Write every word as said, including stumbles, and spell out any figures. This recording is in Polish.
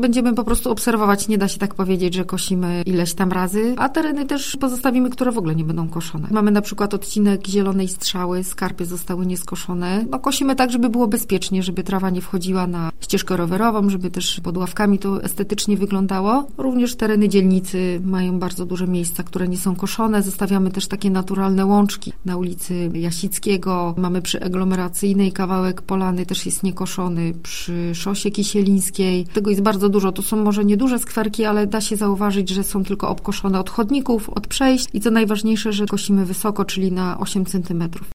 będziemy po prostu obserwować. Nie da się tak powiedzieć, że kosimy ileś tam razy, a tereny też pozostawimy, które w ogóle nie będą koszone. Mamy na przykład odcinek Zielonej Strzały, skarpy zostały nieskoszone. No kosimy tak, żeby było bezpiecznie, żeby trawa nie wchodziła na ścieżkę rowerową, żeby też pod ławkami to estetycznie wyglądało. Również tereny dzielnicy mają bardzo duże miejsca, które nie są koszone. Zostawiamy też takie naturalne łączki. Na ulicy Jasickiego mamy przy aglomeracyjnej kawałek polany też jest niekoszony, przy szosie Kisielińskiej. Tego jest bardzo dużo. To są może nieduże skwerki, ale da się zauważyć, że są tylko obkoszone od chodników, od przejść i co najważniejsze, że kosimy wysoko, czyli na osiem centymetrów.